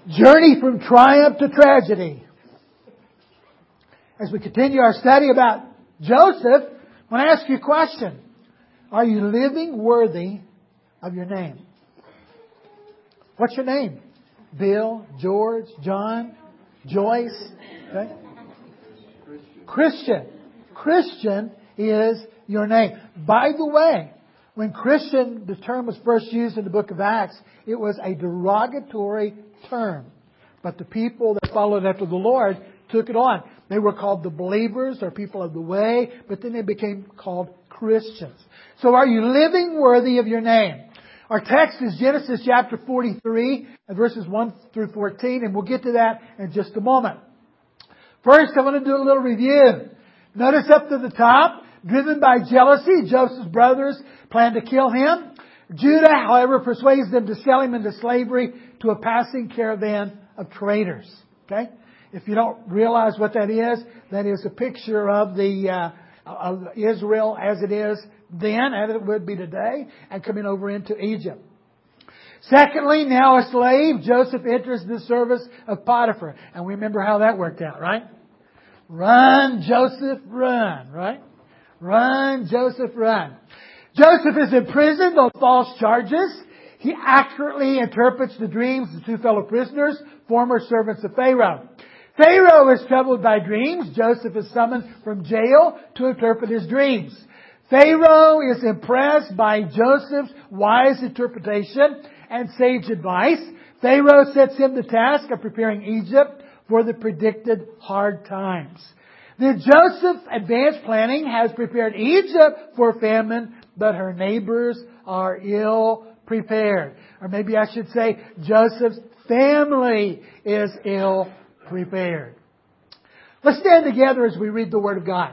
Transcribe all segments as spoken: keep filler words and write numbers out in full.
Journey from triumph to tragedy. As we continue our study about Joseph, I want to ask you a question. Are you living worthy of your name? What's your name? Bill, George, John, Joyce? Okay. Christian. Christian is your name. By the way, when Christian, the term was first used in the book of Acts, it was a derogatory term. But the people that followed after the Lord took it on. They were called the believers or people of the way, but then they became called Christians. So are you living worthy of your name? Our text is Genesis chapter forty-three, verses one through fourteen, and we'll get to that in just a moment. First, I want to do a little review. Notice up to the top, driven by jealousy, Joseph's brothers plan to kill him. Judah, however, persuades them to sell him into slavery to a passing caravan of traders. Okay? If you don't realize what that is, that is a picture of the uh, of Israel as it is then, as it would be today, and coming over into Egypt. Secondly, now a slave, Joseph enters the service of Potiphar. And we remember how that worked out, right? Run, Joseph, run, right? Run, Joseph, run. Joseph is imprisoned on false charges. He accurately interprets the dreams of two fellow prisoners, former servants of Pharaoh. Pharaoh is troubled by dreams. Joseph is summoned from jail to interpret his dreams. Pharaoh is impressed by Joseph's wise interpretation and sage advice. Pharaoh sets him the task of preparing Egypt for the predicted hard times. The Joseph advanced planning has prepared Egypt for famine, but her neighbors are ill prepared. Or maybe I should say Joseph's family is ill prepared. Let's stand together as we read the Word of God.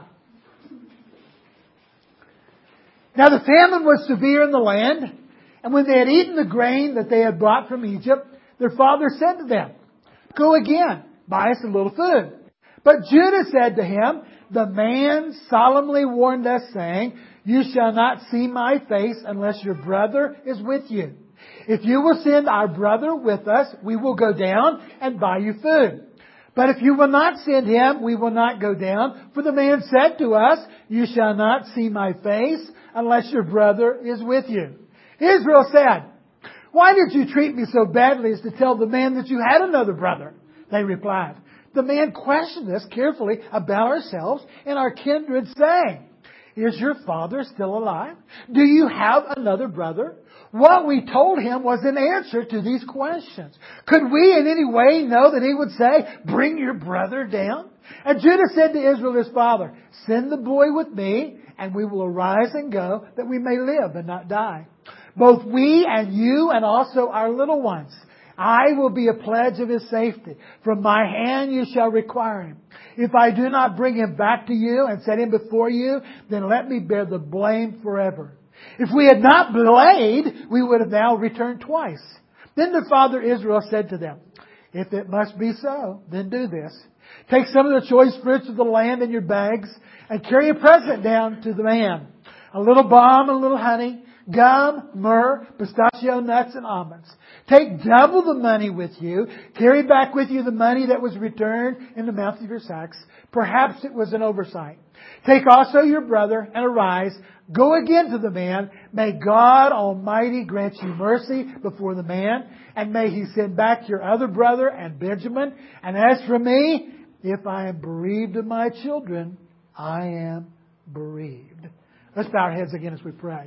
Now the famine was severe in the land, and when they had eaten the grain that they had brought from Egypt, their father said to them, "Go again, buy us a little food." But Judah said to him, "The man solemnly warned us, saying, 'You shall not see my face unless your brother is with you. If you will send our brother with us, we will go down and buy you food. But if you will not send him, we will not go down. For the man said to us, you shall not see my face unless your brother is with you.' Israel said, 'Why did you treat me so badly as to tell the man that you had another brother?' They replied, 'The man questioned us carefully about ourselves and our kindred, saying, Is your father still alive? Do you have another brother?' What we told him was an answer to these questions. Could we in any way know that he would say, 'Bring your brother down'? And Judah said to Israel his father, 'Send the boy with me, and we will arise and go, that we may live and not die. Both we and you and also our little ones. I will be a pledge of his safety. From my hand you shall require him. If I do not bring him back to you and set him before you, then let me bear the blame forever. If we had not delayed, we would have now returned twice.' Then their father Israel said to them, 'If it must be so, then do this. Take some of the choice fruits of the land in your bags and carry a present down to the man. A little balm and a little honey, gum, myrrh, pistachio nuts, and almonds. Take double the money with you. Carry back with you the money that was returned in the mouth of your sacks. Perhaps it was an oversight. Take also your brother and arise. Go again to the man. May God Almighty grant you mercy before the man. And may He send back your other brother and Benjamin. And as for me, if I am bereaved of my children, I am bereaved.'" Let's bow our heads again as we pray.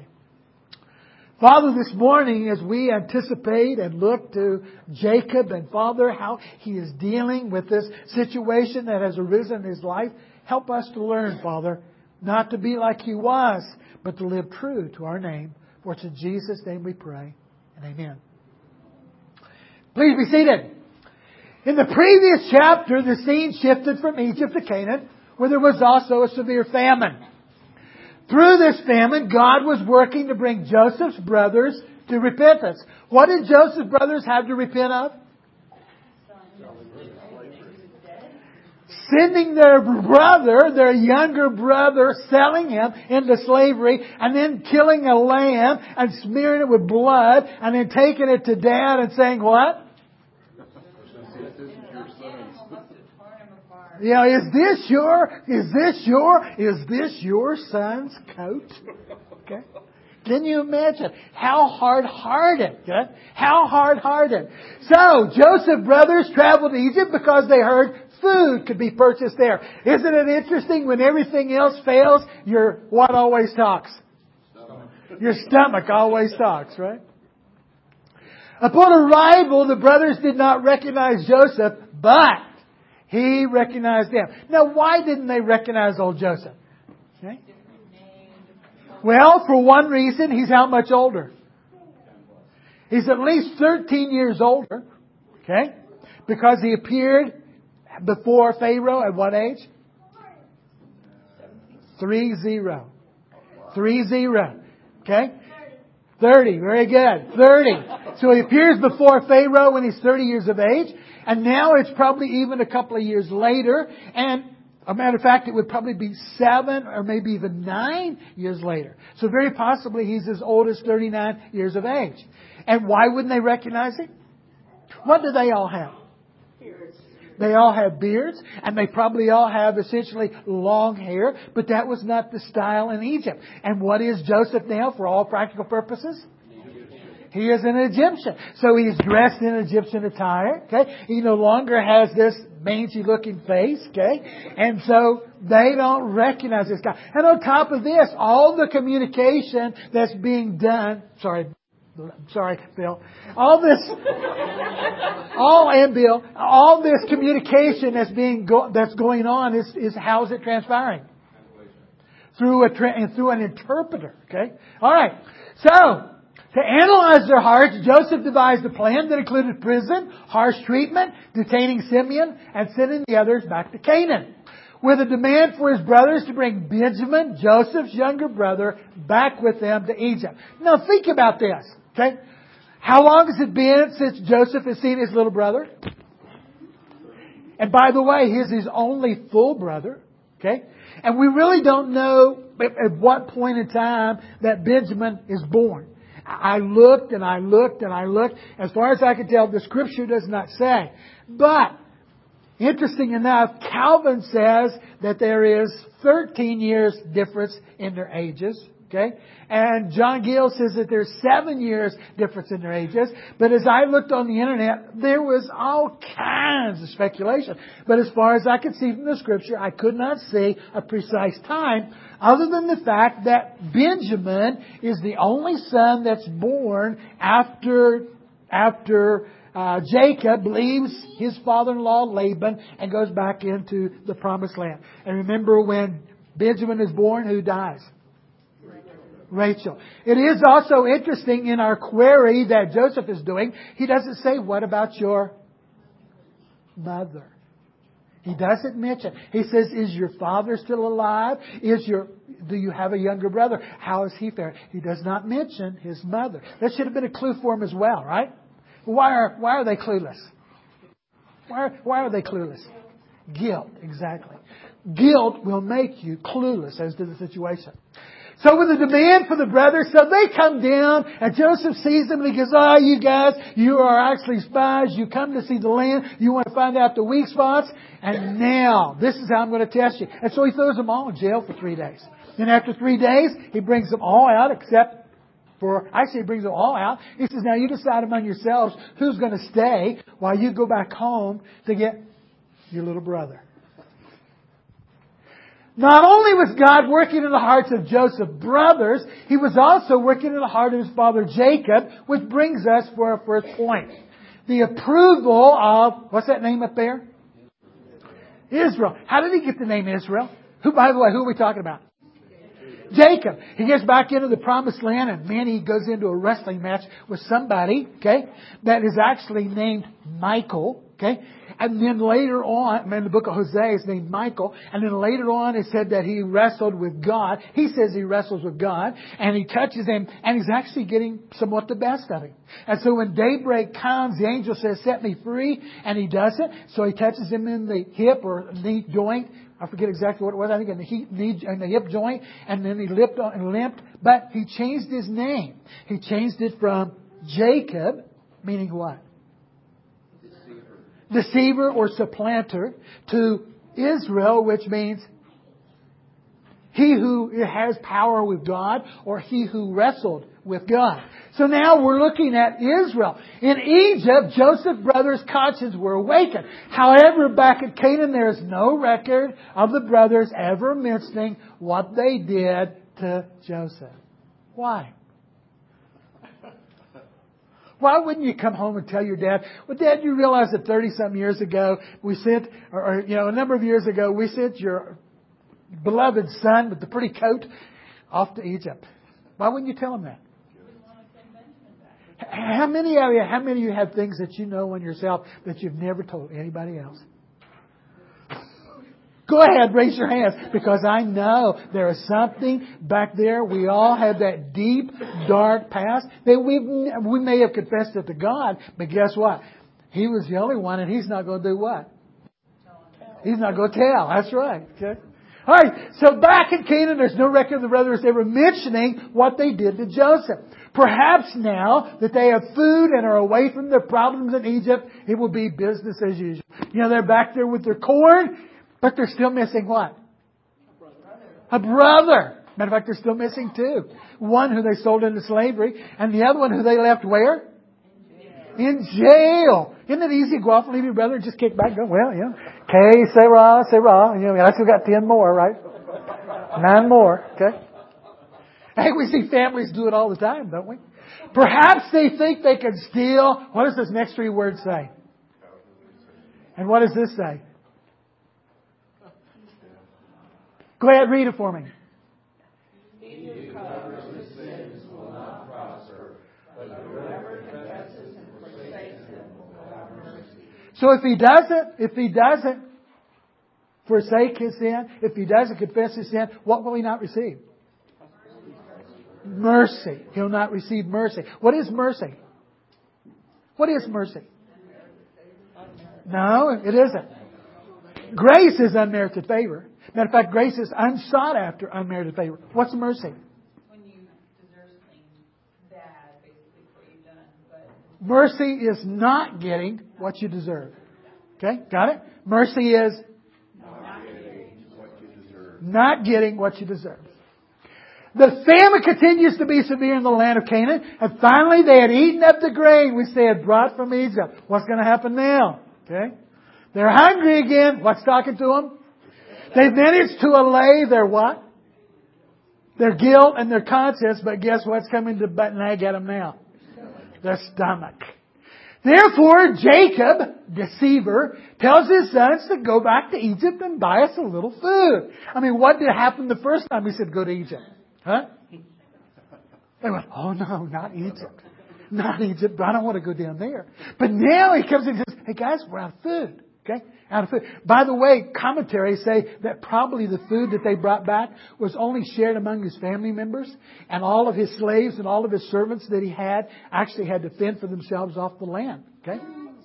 Father, this morning as we anticipate and look to Jacob and Father, how he is dealing with this situation that has arisen in his life, help us to learn, Father, not to be like he was, but to live true to our name. For it's in Jesus' name we pray, and amen. Please be seated. In the previous chapter, the scene shifted from Egypt to Canaan, where there was also a severe famine. Through this famine, God was working to bring Joseph's brothers to repentance. What did Joseph's brothers have to repent of? Sending their brother, their younger brother, selling him into slavery, and then killing a lamb and smearing it with blood, and then taking it to Dad and saying what? You know, is this your, is this your, is this your son's coat? Okay. Can you imagine how hard-hearted? Okay? How hard-hearted. So, Joseph's brothers traveled to Egypt because they heard food could be purchased there. Isn't it interesting when everything else fails, your what always talks? Your stomach always talks, right? Upon arrival, the brothers did not recognize Joseph, but he recognized them. Now, why didn't they recognize old Joseph? Okay. Well, for one reason, he's how much older? He's at least thirteen years older. Okay. Because he appeared before Pharaoh at what age? Three zero. Three zero. Okay. thirty. Very good. thirty. So he appears before Pharaoh when he's thirty years of age. And now it's probably even a couple of years later. And a matter of fact, it would probably be seven or maybe even nine years later. So very possibly he's as old as thirty-nine years of age. And why wouldn't they recognize him? What do they all have? They all have beards, and they probably all have essentially long hair, but that was not the style in Egypt. And what is Joseph now for all practical purposes? He is an Egyptian. So he's dressed in Egyptian attire. Okay. He no longer has this mangy looking face. Okay. And so they don't recognize this guy. And on top of this, all the communication that's being done, sorry, Sorry, Bill. All this, all and Bill, all this communication that's being go, that's going on is, is how is it transpiring? Through a tra- through an interpreter. Okay. All right. So to analyze their hearts, Joseph devised a plan that included prison, harsh treatment, detaining Simeon, and sending the others back to Canaan, with a demand for his brothers to bring Benjamin, Joseph's younger brother, back with them to Egypt. Now think about this. Okay. How long has it been since Joseph has seen his little brother? And by the way, he's his only full brother. Okay. And we really don't know at what point in time that Benjamin is born. I looked and I looked and I looked. As far as I can tell, the scripture does not say. But interesting enough, Calvin says that there is thirteen years difference in their ages. Okay? And John Gill says that there's seven years difference in their ages. But as I looked on the internet, there was all kinds of speculation. But as far as I could see from the scripture, I could not see a precise time other than the fact that Benjamin is the only son that's born after, after uh, Jacob leaves his father-in-law Laban and goes back into the promised land. And remember, when Benjamin is born, who dies? Rachel. It is also interesting in our query that Joseph is doing, he doesn't say, what about your mother? He doesn't mention. He says, is your father still alive? Is your, do you have a younger brother? How is he faring? He does not mention his mother. That should have been a clue for him as well, right? Why are, why are they clueless? Why, why are they clueless? Guilt, exactly. Guilt will make you clueless as to the situation. So with the demand for the brothers, so they come down and Joseph sees them and he goes, oh, you guys, you are actually spies. You come to see the land. You want to find out the weak spots. And now, this is how I'm going to test you. And so he throws them all in jail for three days. Then after three days, he brings them all out except for, actually he brings them all out. He says, now you decide among yourselves who's going to stay while you go back home to get your little brother. Not only was God working in the hearts of Joseph's brothers, He was also working in the heart of his father Jacob, which brings us for our first point. The approval of, what's that name up there? Israel. How did he get the name Israel? Who, by the way, who are we talking about? Jacob. He gets back into the promised land and man, he goes into a wrestling match with somebody, okay, that is actually named Michael, okay. And then later on, in the book of Hosea, it's named Michael. And then later on, it said that he wrestled with God. He says he wrestles with God. And he touches him. And he's actually getting somewhat the best of him. And so when daybreak comes, the angel says, set me free. And he does it. So he touches him in the hip or knee joint. I forget exactly what it was. I think in the, knee, in the hip joint. And then he limped and limped. But he changed his name. He changed it from Jacob, meaning what? deceiver or supplanter, to Israel, which means he who has power with God, or he who wrestled with God. So now we're looking at Israel. In Egypt, Joseph's brothers' consciences were awakened. However, back at Canaan, there is no record of the brothers ever mentioning what they did to Joseph. Why? Why wouldn't you come home and tell your dad, well, Dad, you realize that thirty-some years ago, we sent, or, or, you know, a number of years ago, we sent your beloved son with the pretty coat off to Egypt. Why wouldn't you tell him that? How many of you, how many of you have things that you know on yourself that you've never told anybody else? Go ahead, raise your hands, because I know there is something back there. We all have that deep, dark past that we we may have confessed it to God, but guess what? He was the only one, and He's not going to do what? He's not going to tell. That's right. Okay. All right. So back in Canaan, there's no record of the brothers ever mentioning what they did to Joseph. Perhaps now that they have food and are away from their problems in Egypt, it will be business as usual. You know, they're back there with their corn, but they're still missing what? A brother. Matter of fact, they're still missing two. One who they sold into slavery, and the other one who they left where? In jail. Isn't it easy to go off and leave your brother and just kick back and go, well, you know, okay, say rah, say rah. You know, I still got ten more, right? Nine more, okay? Hey, we see families do it all the time, don't we? Perhaps they think they can steal. What does this next three words say? And what does this say? Go ahead, read it for me. He who covers his sins will not prosper, but whoever confesses and forsakes them will have mercy. So if he doesn't, if he doesn't forsake his sin, if he doesn't confess his sin, what will he not receive? Mercy. He'll not receive mercy. What is mercy? What is mercy? No, it isn't. Grace is unmerited favor. Matter of fact, grace is unsought after unmerited favor. What's mercy? When you deserve something bad, basically, for what you've done. But mercy is not getting what you deserve. Okay, got it? Mercy is not getting what you deserve. Not getting what you deserve. The famine continues to be severe in the land of Canaan. And finally, they had eaten up the grain which they had brought from Egypt. What's going to happen now? Okay, they're hungry again. What's talking to them? They've managed to allay their what? Their guilt and their conscience, but guess what's coming to nag at them now? Their stomach. Therefore, Jacob, deceiver, tells his sons to go back to Egypt and buy us a little food. I mean, what did happen the first time he said go to Egypt? Huh? They went, oh no, not Egypt. Not Egypt. I don't want to go down there. But now he comes and says, hey guys, we're out of food. Okay? Out of food. By the way, commentaries say that probably the food that they brought back was only shared among his family members, and all of his slaves and all of his servants that he had actually had to fend for themselves off the land. Okay?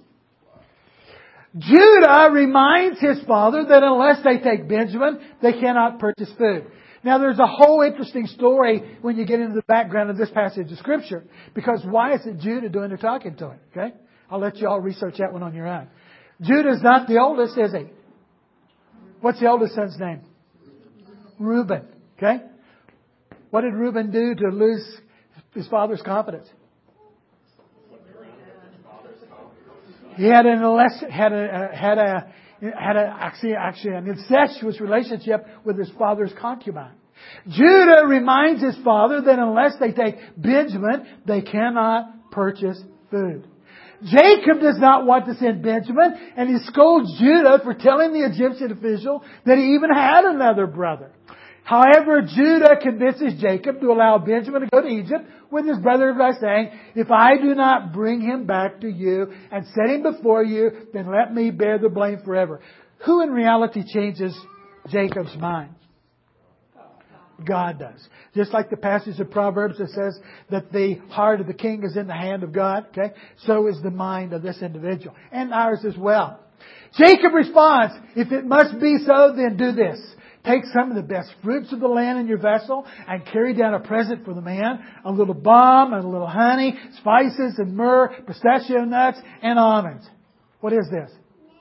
Judah reminds his father that unless they take Benjamin, they cannot purchase food. Now there's a whole interesting story when you get into the background of this passage of Scripture, because why is it Judah doing the talking to him? Okay? I'll let you all research that one on your own. Judah's not the oldest, is he? What's the oldest son's name? Reuben. Okay? What did Reuben do to lose his father's confidence? He had an had a had a had a actually actually an incestuous relationship with his father's concubine. Judah reminds his father that unless they take Benjamin, they cannot purchase food. Jacob does not want to send Benjamin, and he scolds Judah for telling the Egyptian official that he even had another brother. However, Judah convinces Jacob to allow Benjamin to go to Egypt with his brother by saying, if I do not bring him back to you and set him before you, then let me bear the blame forever. Who in reality changes Jacob's mind? God does. Just like the passage of Proverbs that says that the heart of the king is in the hand of God. Okay, so is the mind of this individual. And ours as well. Jacob responds, if it must be so, then do this. Take some of the best fruits of the land in your vessel and carry down a present for the man. A little balm and a little honey, spices and myrrh, pistachio nuts and almonds. What is this?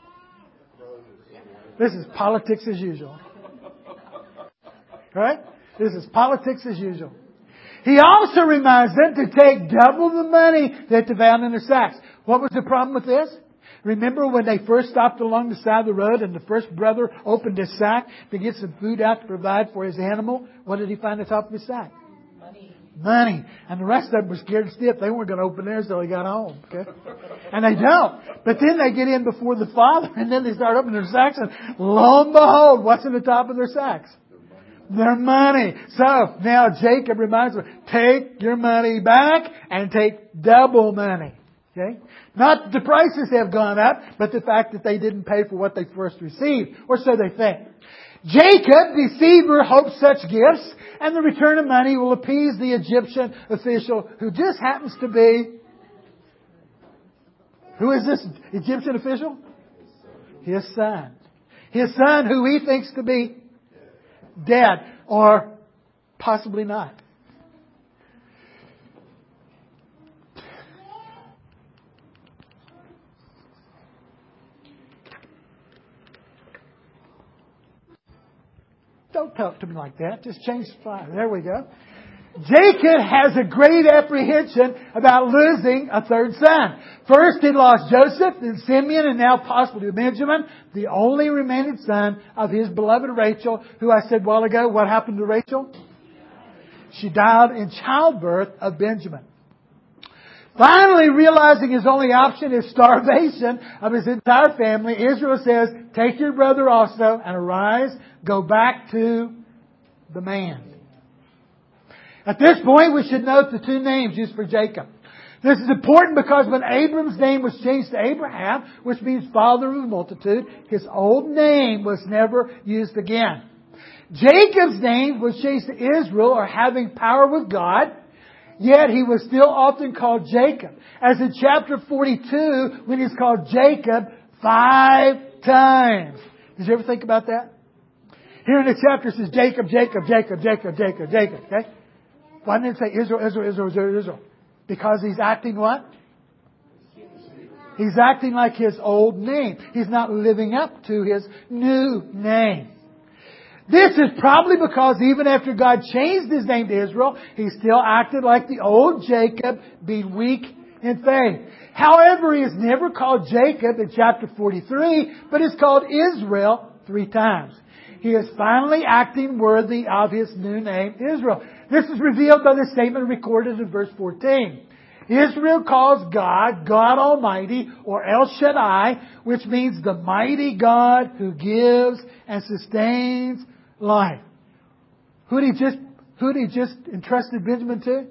This is politics as usual. Right? This is politics as usual. He also reminds them to take double the money that they found in their sacks. What was the problem with this? Remember when they first stopped along the side of the road and the first brother opened his sack to get some food out to provide for his animal? What did he find at the top of his sack? Money. Money. And the rest of them were scared stiff. They weren't going to open theirs until they got home. Okay? And they don't. But then they get in before the father and then they start opening their sacks and lo and behold, what's in the top of their sacks? Their money. So now Jacob reminds them, take your money back and take double money. Okay? Not that the prices have gone up, but the fact that they didn't pay for what they first received. Or so they think. Jacob, deceiver, hopes such gifts, and the return of money will appease the Egyptian official who just happens to be... Who is this Egyptian official? His son. His son who he thinks to be dead, or possibly not. Don't talk to me like that. Just change the fire. There we go. Jacob has a great apprehension about losing a third son. First he lost Joseph, then Simeon, and now possibly Benjamin, the only remaining son of his beloved Rachel, who I said a while ago, what happened to Rachel? She died in childbirth of Benjamin. Finally realizing his only option is starvation of his entire family, Israel says, take your brother also and arise, go back to the man. At this point, we should note the two names used for Jacob. This is important because when Abram's name was changed to Abraham, which means father of a multitude, his old name was never used again. Jacob's name was changed to Israel, or having power with God, yet he was still often called Jacob. As in chapter forty-two, when he's called Jacob five times. Did you ever think about that? Here in the chapter it says Jacob, Jacob, Jacob, Jacob, Jacob, Jacob. Okay? Why didn't it say Israel, Israel, Israel, Israel, Israel? Because he's acting what? He's acting like his old name. He's not living up to his new name. This is probably because even after God changed his name to Israel, he still acted like the old Jacob, being weak in faith. However, he is never called Jacob in chapter forty-three, but is called Israel three times. He is finally acting worthy of his new name, Israel. This is revealed by the statement recorded in verse fourteen. Israel calls God, God Almighty, or El Shaddai, which means the mighty God who gives and sustains life. Who did he just, who did he just entrusted Benjamin to?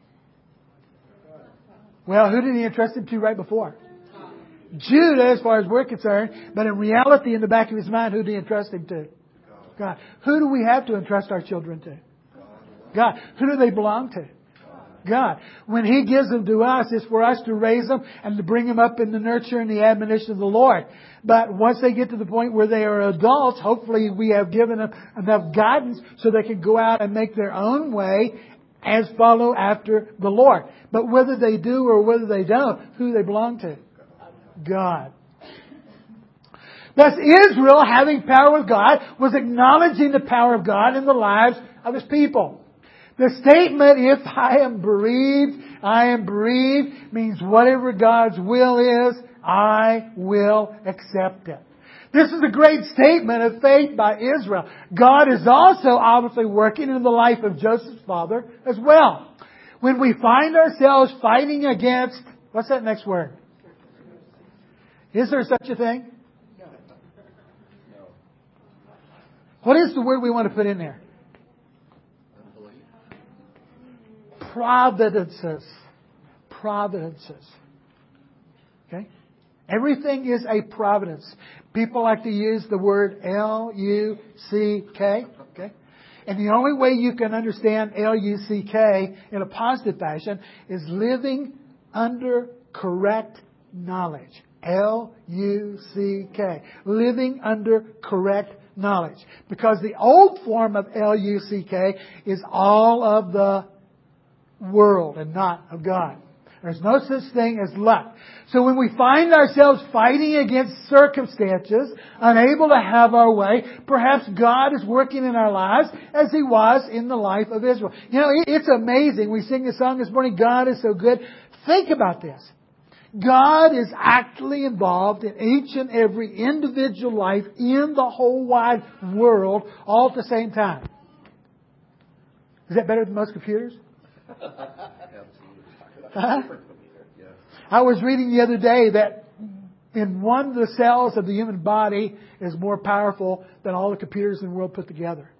Well, who did he entrust him to right before? Judah, as far as we're concerned. But in reality, in the back of his mind, who did he entrust him to? God. Who do we have to entrust our children to? God. Who do they belong to? God. When He gives them to us, it's for us to raise them and to bring them up in the nurture and the admonition of the Lord. But once they get to the point where they are adults, hopefully we have given them enough guidance so they can go out and make their own way as follow after the Lord. But whether they do or whether they don't, who do they belong to? God. Thus Israel, having power with God, was acknowledging the power of God in the lives of His people. The statement, if I am bereaved, I am bereaved, means whatever God's will is, I will accept it. This is a great statement of faith by Israel. God is also obviously working in the life of Joseph's father as well. When we find ourselves fighting against, what's that next word? Is there such a thing? What is the word we want to put in there? Providences. Providences. Okay? Everything is a providence. People like to use the word L U C K. Okay? And the only way you can understand L U C K in a positive fashion is living under correct knowledge. L U C K. Living under correct knowledge. Because the old form of L U C K is all of the world and not of God. There's no such thing as luck. So when we find ourselves fighting against circumstances, unable to have our way, perhaps God is working in our lives as He was in the life of Israel. You know, it's amazing. We sing the song this morning, God is so good. Think about this. God is actively involved in each and every individual life in the whole wide world all at the same time. Is that better than most computers? Huh? I was reading the other day that in one of the cells of the human body is more powerful than all the computers in the world put together.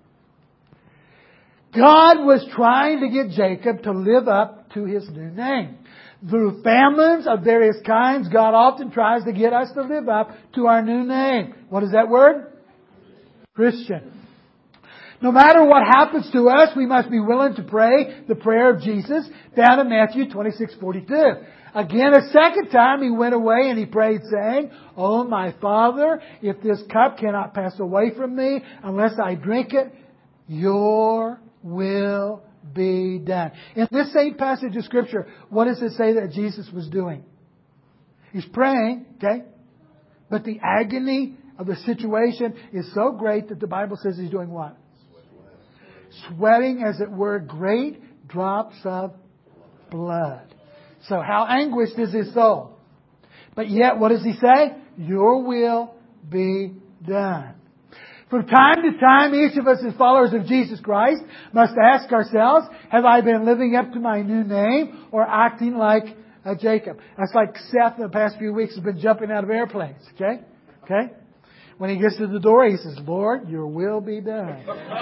God was trying to get Jacob to live up to his new name. Through famines of various kinds, God often tries to get us to live up to our new name. What is that word? Christian. No matter what happens to us, we must be willing to pray the prayer of Jesus found in Matthew twenty-six forty-two. Again, a second time he went away and he prayed saying, "Oh, my Father, if this cup cannot pass away from me unless I drink it, your will be done." In this same passage of Scripture, what does it say that Jesus was doing? He's praying, okay? But the agony of the situation is so great that the Bible says he's doing what? Sweating, as it were, great drops of blood. So how anguished is his soul? But yet, what does he say? Your will be done. From time to time, each of us as followers of Jesus Christ must ask ourselves, have I been living up to my new name or acting like a Jacob? That's like Seth in the past few weeks has been jumping out of airplanes. Okay? Okay? When he gets to the door, he says, Lord, your will be done.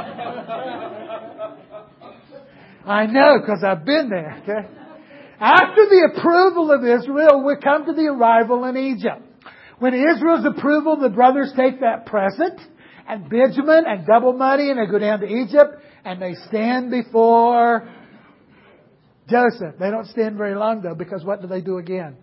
I know, because I've been there. Okay? After the approval of Israel, we come to the arrival in Egypt. When Israel's approval, the brothers take that present and Benjamin and double money and they go down to Egypt and they stand before Joseph. They don't stand very long though, because what do they do again?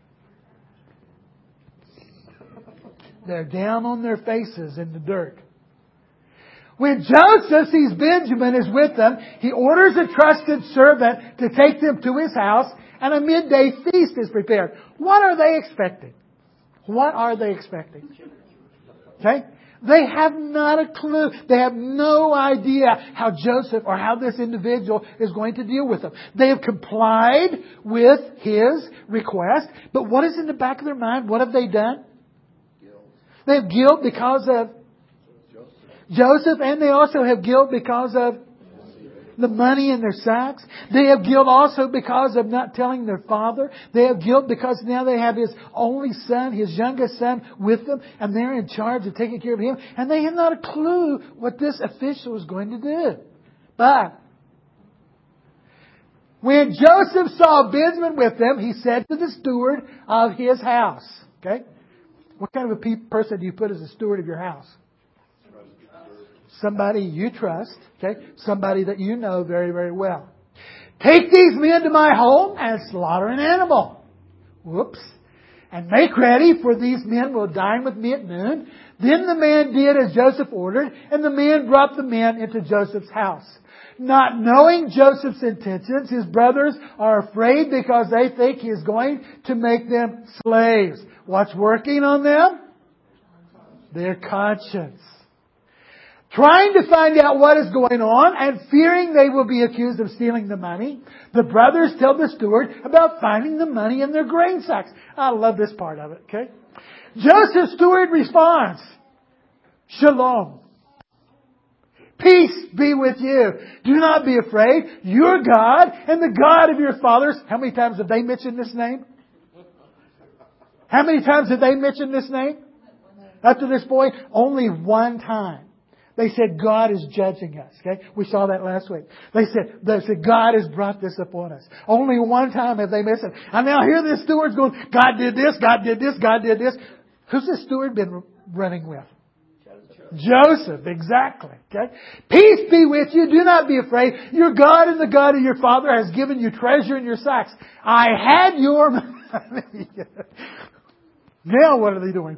They're down on their faces in the dirt. When Joseph sees Benjamin is with them, he orders a trusted servant to take them to his house, and a midday feast is prepared. What are they expecting? What are they expecting? Okay? They have not a clue. They have no idea how Joseph or how this individual is going to deal with them. They have complied with his request, but what is in the back of their mind? What have they done? They have guilt because of Joseph, and they also have guilt because of the money in their sacks. They have guilt also because of not telling their father. They have guilt because now they have his only son, his youngest son, with them, and they're in charge of taking care of him. And they have not a clue what this official is going to do. But when Joseph saw Benjamin with them, he said to the steward of his house, okay? What kind of a pe- person do you put as a steward of your house? Somebody you trust, okay? Somebody that you know very, very well. Take these men to my home and slaughter an animal. Whoops. And make ready, for these men will dine with me at noon. Then the man did as Joseph ordered, and the man brought the men into Joseph's house. Not knowing Joseph's intentions, his brothers are afraid because they think he is going to make them slaves. What's working on them? Their conscience. Trying to find out what is going on and fearing they will be accused of stealing the money, the brothers tell the steward about finding the money in their grain sacks. I love this part of it, okay? Joseph's steward responds, Shalom. Peace be with you. Do not be afraid. Your God and the God of your fathers. How many times have they mentioned this name? How many times have they mentioned this name? Up to this point, only one time. They said, God is judging us. Okay, we saw that last week. They said, they said, God has brought this upon us. Only one time have they mentioned it. And now here the steward's going, God did this, God did this, God did this. Who's the steward been running with? Joseph, exactly. Okay. Peace be with you. Do not be afraid. Your God and the God of your father has given you treasure in your sacks. I had your money. Now what are they doing?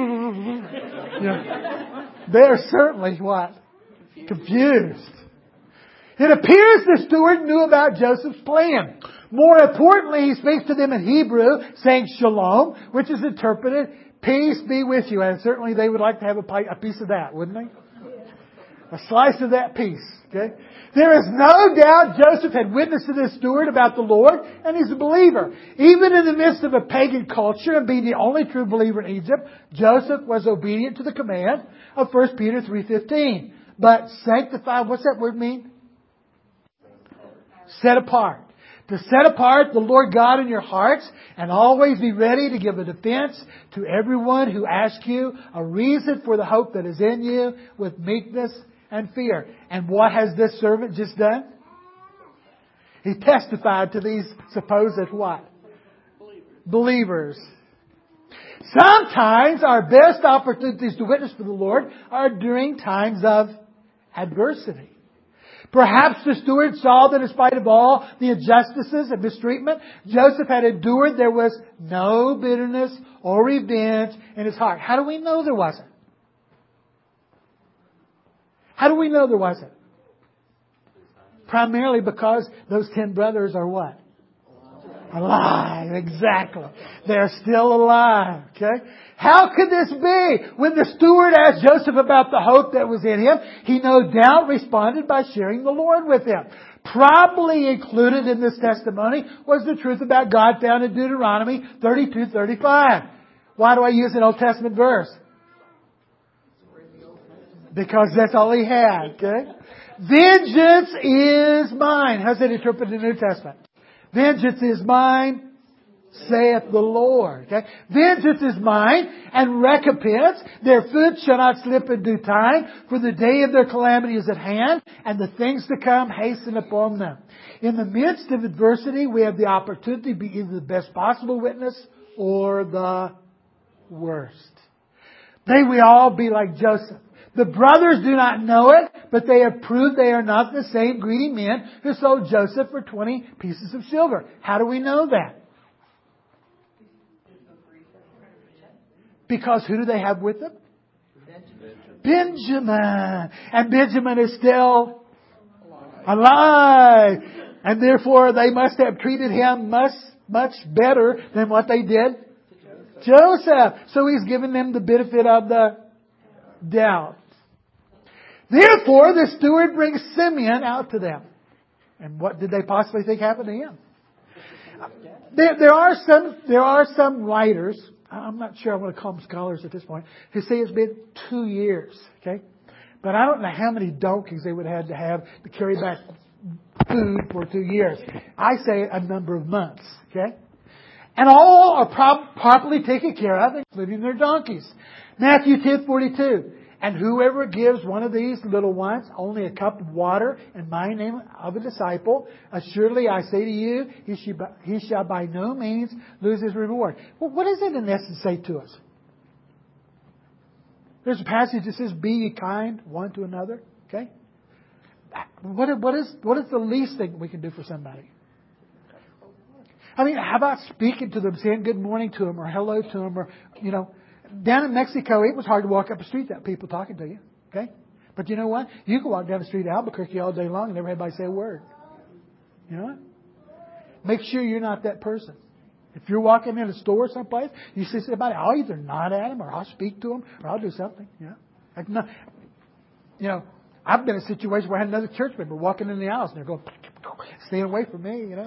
Yeah. They're certainly what? Confused. It appears the steward knew about Joseph's plan. More importantly, He speaks to them in Hebrew, saying shalom, which is interpreted, peace be with you. And certainly they would like to have a piece of that, wouldn't they? A slice of that peace. Okay? There is no doubt Joseph had witnessed to this steward about the Lord, and he's a believer. Even in the midst of a pagan culture and being the only true believer in Egypt, Joseph was obedient to the command of First Peter three fifteen. But sanctified, what's that word mean? Set apart. To set apart the Lord God in your hearts and always be ready to give a defense to everyone who asks you a reason for the hope that is in you with meekness and fear. And what has this servant just done? He testified to these supposed what? Believers. Sometimes our best opportunities to witness for the Lord are during times of adversity. Perhaps the steward saw that in spite of all the injustices and mistreatment Joseph had endured, there was no bitterness or revenge in his heart. How do we know there wasn't? How do we know there wasn't? Primarily because those ten brothers are what? Alive. Exactly. They're still alive. Okay? How could this be? When the steward asked Joseph about the hope that was in him, he no doubt responded by sharing the Lord with him. Probably included in this testimony was the truth about God found in Deuteronomy thirty-two thirty-five. Why do I use an Old Testament verse? Because that's all he had. Okay? Vengeance is mine. How's that interpreted in the New Testament? Vengeance is mine, saith the Lord. Okay? Vengeance is mine, and recompense. Their food shall not slip in due time, for the day of their calamity is at hand, and the things to come hasten upon them. In the midst of adversity, we have the opportunity to be either the best possible witness or the worst. May we all be like Joseph. The brothers do not know it, but they have proved they are not the same greedy men who sold Joseph for twenty pieces of silver. How do we know that? Because who do they have with them? Benjamin. Benjamin. And Benjamin is still alive. And therefore they must have treated him much, much better than what they did Joseph. So he's given them the benefit of the doubt. Therefore, the steward brings Simeon out to them. And what did they possibly think happened to him? There, there are some, there are some writers, I'm not sure I want to call them scholars at this point, who say it's been two years. Okay, but I don't know how many donkeys they would have had to have to carry back food for two years. I say a number of months. Okay, and all are pro- properly taken care of, including their donkeys. Matthew ten forty-two. And whoever gives one of these little ones only a cup of water in my name of a disciple, assuredly I say to you, he shall, he shall by no means lose his reward. Well, what does it in essence say to us? There's a passage that says, be ye kind one to another. Okay? What, what, is, what is the least thing we can do for somebody? I mean, how about speaking to them, saying good morning to them or hello to them or, you know, down in Mexico, it was hard to walk up the street without people talking to you. Okay? But you know what? You can walk down the street in Albuquerque all day long and never have anybody say a word. You know what? Make sure you're not that person. If you're walking in a store someplace, you see somebody, I'll either nod at them or I'll speak to them or I'll do something. You know? Like not, you know, I've been in a situation where I had another church member walking in the aisles and they're going, staying away from me, you know.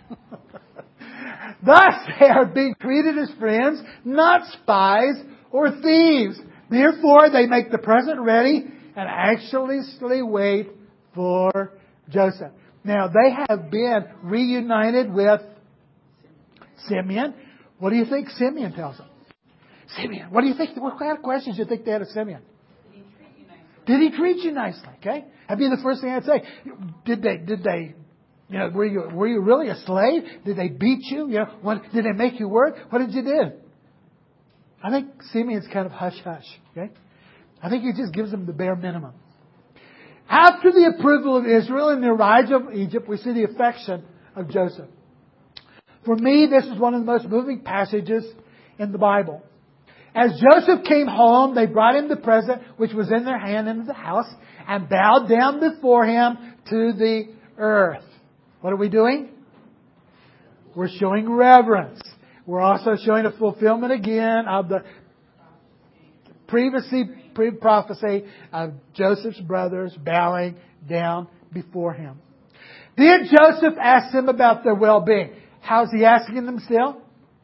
Thus they are being treated as friends, not spies or thieves. Therefore they make the present ready and actually wait for Joseph. Now they have been reunited with Simeon. What do you think Simeon tells them? Simeon, what do you think? What kind of questions do you think they had of Simeon? Did he treat you nicely? Okay, that'd be the first thing I'd say. Did they? Did they? You know, were you were you really a slave? Did they beat you? You know, what, did they make you work? What did you do? I think Simeon's kind of hush hush. Okay, I think he just gives them the bare minimum. After the approval of Israel and the rise of Egypt, we see the affection of Joseph. For me, this is one of the most moving passages in the Bible. As Joseph came home, they brought him the present which was in their hand into the house and bowed down before him to the earth. What are we doing? We're showing reverence. We're also showing a fulfillment again of the previously pre-prophecy of Joseph's brothers bowing down before him. Then Joseph asked them about their well-being. How's he asking them still?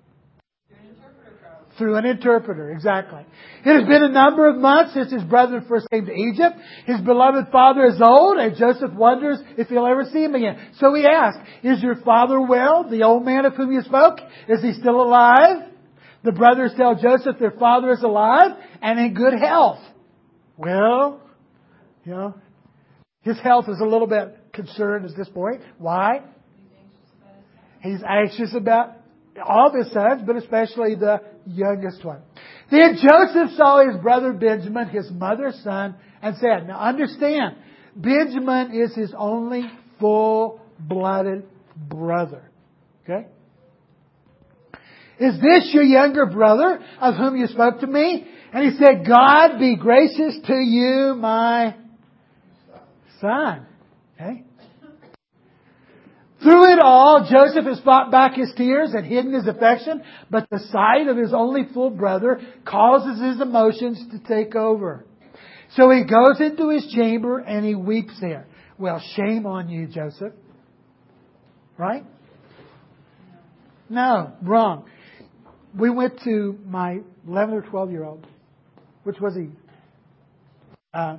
Through an interpreter, exactly. It has been a number of months since his brother first came to Egypt. His beloved father is old, and Joseph wonders if he'll ever see him again. So he asked, "Is your father well, the old man of whom you spoke? Is he still alive?" The brothers tell Joseph their father is alive and in good health. Well, you know, his health is a little bit concerned at this point. Why? He's anxious about all of his sons, but especially the youngest one. Then Joseph saw his brother Benjamin, his mother's son, and said, now understand, Benjamin is his only full-blooded brother. Okay? Is this your younger brother of whom you spoke to me? And he said, God be gracious to you, my son. Okay? Through it all, Joseph has fought back his tears and hidden his affection, but the sight of his only full brother causes his emotions to take over. So he goes into his chamber and he weeps there. Well, shame on you, Joseph. Right? No, wrong. We went to my eleven or twelve year old. Which was he? Uh,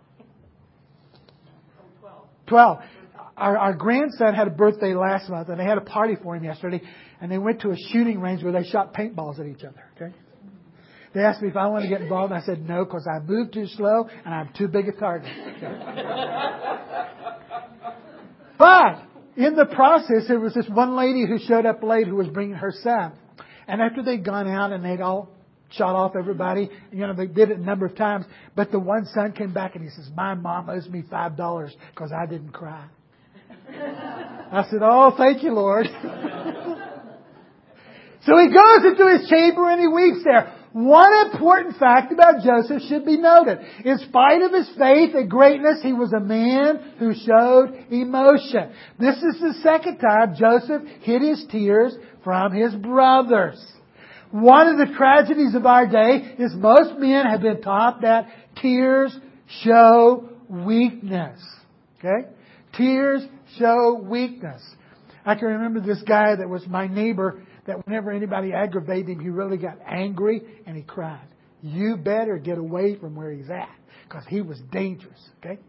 twelve. Our, our grandson had a birthday last month, and they had a party for him yesterday. And they went to a shooting range where they shot paintballs at each other. Okay. They asked me if I wanted to get involved, and I said no, because I moved too slow and I'm too big a target. Okay. But in the process, there was this one lady who showed up late who was bringing her son. And after they'd gone out and they'd all shot off everybody, you know, they did it a number of times. But the one son came back and he says, my mom owes me five dollars because I didn't cry. I said, oh, thank you, Lord. So he goes into his chamber and he weeps there. One important fact about Joseph should be noted. In spite of his faith and greatness, he was a man who showed emotion. This is the second time Joseph hid his tears from his brothers. One of the tragedies of our day is most men have been taught that tears show weakness. Okay? Tears show weakness. I can remember this guy that was my neighbor that whenever anybody aggravated him, he really got angry and he cried. You better get away from where he's at because he was dangerous. Okay?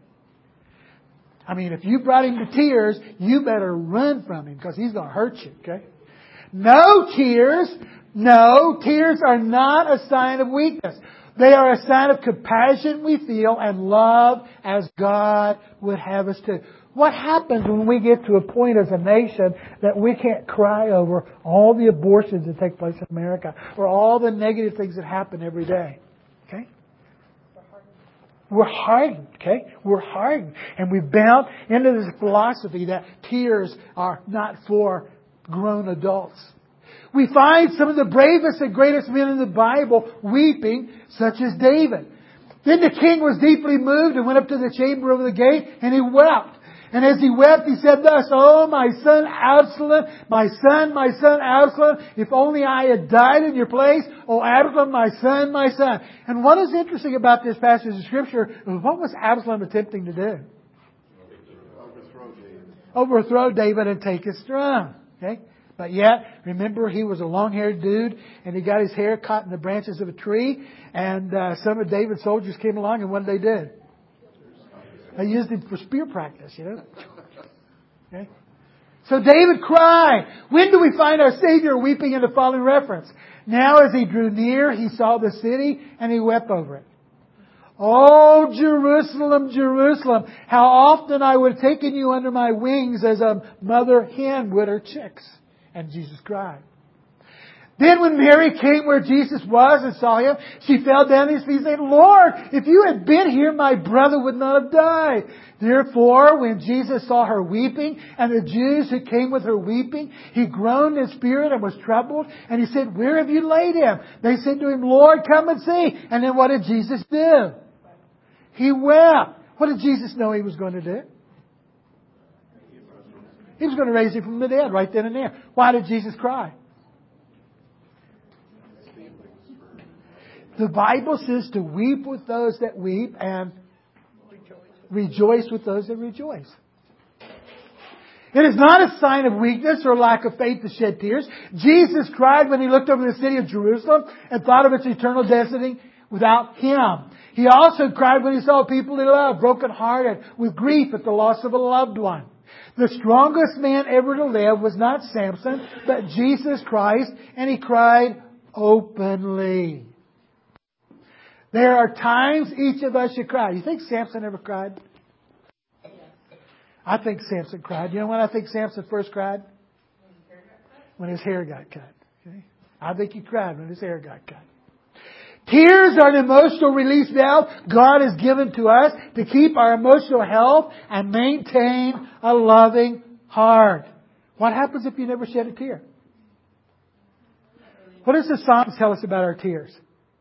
I mean, if you brought him to tears, you better run from him because he's going to hurt you. Okay? No tears. No, tears are not a sign of weakness. They are a sign of compassion we feel and love as God would have us to. What happens when we get to a point as a nation that we can't cry over all the abortions that take place in America or all the negative things that happen every day? Okay? We're hardened, okay? We're hardened. And we've bound into this philosophy that tears are not for grown adults. We find some of the bravest and greatest men in the Bible weeping, such as David. Then the king was deeply moved and went up to the chamber over the gate and he wept. And as he wept, he said thus, oh, my son Absalom, my son, my son Absalom, if only I had died in your place. Oh, Absalom, my son, my son. And what is interesting about this passage of Scripture is what was Absalom attempting to do? Overthrow David. Overthrow David and take his throne. Okay? But yet, remember, he was a long-haired dude, and he got his hair caught in the branches of a tree, and uh, some of David's soldiers came along, and what did they do? They used him for spear practice, you know. Okay? So David cried. When do we find our Savior weeping in the following reference? Now as he drew near, he saw the city and he wept over it. Oh, Jerusalem, Jerusalem, how often I would have taken you under my wings as a mother hen would her chicks. And Jesus cried. Then when Mary came where Jesus was and saw him, she fell down at his feet saying, Lord, if you had been here, my brother would not have died. Therefore, when Jesus saw her weeping and the Jews who came with her weeping, he groaned in spirit and was troubled. And he said, where have you laid him? They said to him, Lord, come and see. And then what did Jesus do? He wept. What did Jesus know he was going to do? He was going to raise him from the dead right then and there. Why did Jesus cry? The Bible says to weep with those that weep and rejoice with those that rejoice. It is not a sign of weakness or lack of faith to shed tears. Jesus cried when He looked over the city of Jerusalem and thought of its eternal destiny without Him. He also cried when He saw people He loved brokenhearted with grief at the loss of a loved one. The strongest man ever to live was not Samson, but Jesus Christ, and he cried openly. There are times each of us should cry. You think Samson ever cried? I think Samson cried. You know when I think Samson first cried? When his hair got cut. Okay? I think he cried when his hair got cut. Tears are an emotional release valve God has given to us to keep our emotional health and maintain a loving heart. What happens if you never shed a tear? What does the Psalms tell us about our tears?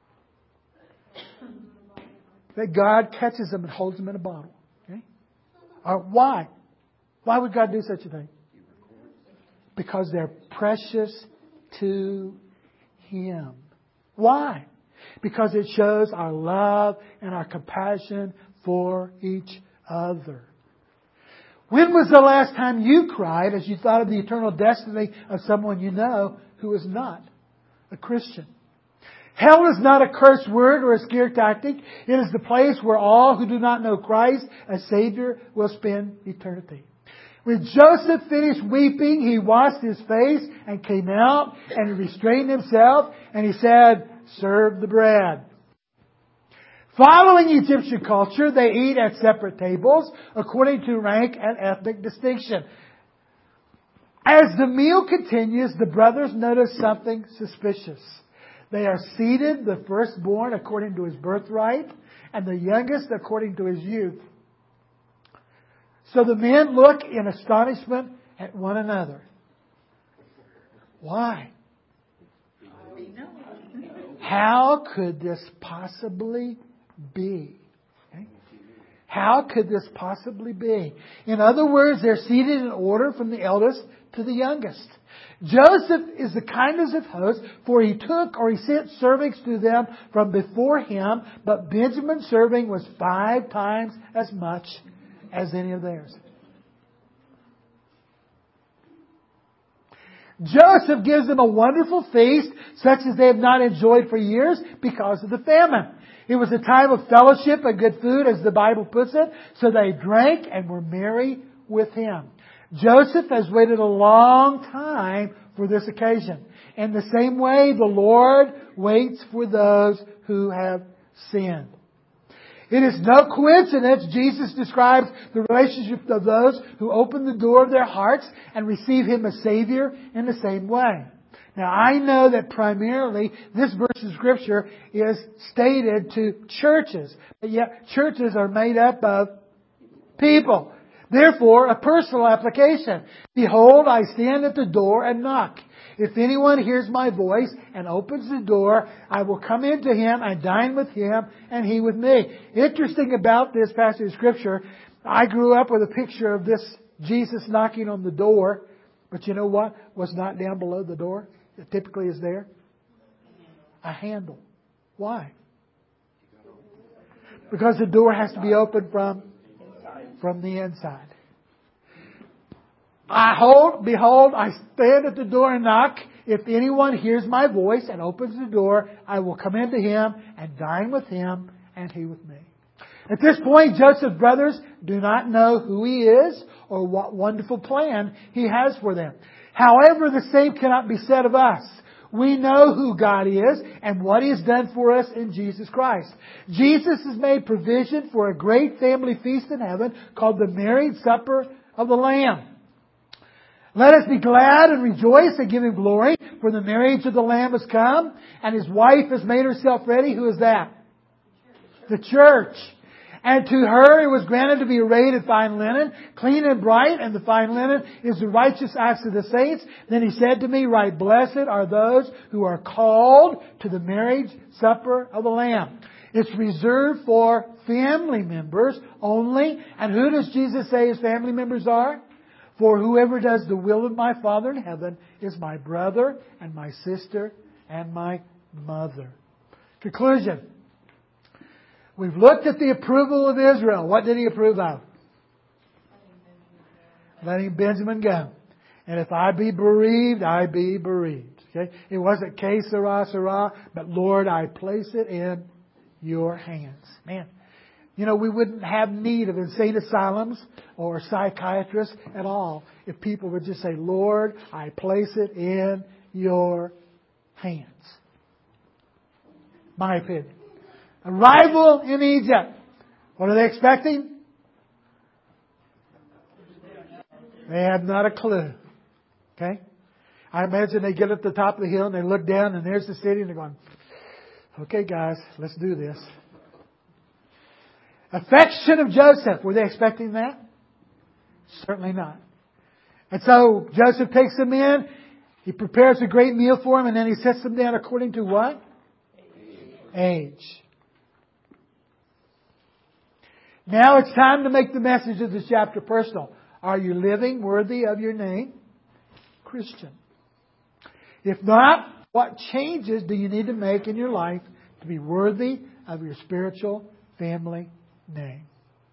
That God catches them and holds them in a bottle. Okay? Or why? Why would God do such a thing? Because they're precious to Him. Why? Because it shows our love and our compassion for each other. When was the last time you cried as you thought of the eternal destiny of someone you know who is not a Christian? Hell is not a curse word or a scare tactic. It is the place where all who do not know Christ as Savior will spend eternity. When Joseph finished weeping, he washed his face and came out and he restrained himself and he said, "Serve the bread." Following Egyptian culture, they eat at separate tables according to rank and ethnic distinction. As the meal continues, the brothers notice something suspicious. They are seated, the firstborn according to his birthright, and the youngest according to his youth. So the men look in astonishment at one another. Why? How could this possibly be? Okay? How could this possibly be? In other words, they're seated in order from the eldest to the youngest. Joseph is the kindest of hosts, for he took or he sent servants to them from before him, but Benjamin's serving was five times as much as any of theirs. Joseph gives them a wonderful feast, such as they have not enjoyed for years because of the famine. It was a time of fellowship and good food, as the Bible puts it, so they drank and were merry with him. Joseph has waited a long time for this occasion. In the same way, the Lord waits for those who have sinned. It is no coincidence Jesus describes the relationship of those who open the door of their hearts and receive Him as Savior in the same way. Now, I know that primarily this verse of Scripture is stated to churches, but yet churches are made up of people. Therefore, a personal application. Behold, I stand at the door and knock. If anyone hears my voice and opens the door, I will come into him and dine with him and he with me. Interesting about this passage of Scripture, I grew up with a picture of this Jesus knocking on the door. But you know what was not down below the door? It typically is there. A handle. Why? Because the door has to be opened from From the inside. I hold, behold, I stand at the door and knock. If anyone hears my voice and opens the door, I will come into him and dine with him and he with me. At this point, Joseph's brothers do not know who he is or what wonderful plan he has for them. However, the same cannot be said of us. We know who God is and what He has done for us in Jesus Christ. Jesus has made provision for a great family feast in heaven called the marriage supper of the Lamb. Let us be glad and rejoice and give Him glory, for the marriage of the Lamb has come and His wife has made herself ready. Who is that? The church. And to her it was granted to be arrayed in fine linen, clean and bright, and the fine linen is the righteous acts of the saints. Then he said to me, right, blessed are those who are called to the marriage supper of the Lamb. It's reserved for family members only. And who does Jesus say His family members are? For whoever does the will of my Father in heaven is my brother and my sister and my mother. Conclusion. We've looked at the approval of Israel. What did He approve of? Letting Benjamin go. And if I be bereaved, I be bereaved. Okay? It wasn't que sera, sera, but Lord, I place it in your hands. Man, you know, we wouldn't have need of insane asylums or psychiatrists at all if people would just say, Lord, I place it in your hands. My opinion. Arrival in Egypt. What are they expecting? They have not a clue. Okay? I imagine they get at the top of the hill and they look down and there's the city and they're going, okay guys, let's do this. Affection of Joseph. Were they expecting that? Certainly not. And so Joseph takes them in. He prepares a great meal for them and then he sets them down according to what? Age. Now it's time to make the message of this chapter personal. Are you living worthy of your name? Christian. If not, what changes do you need to make in your life to be worthy of your spiritual family name?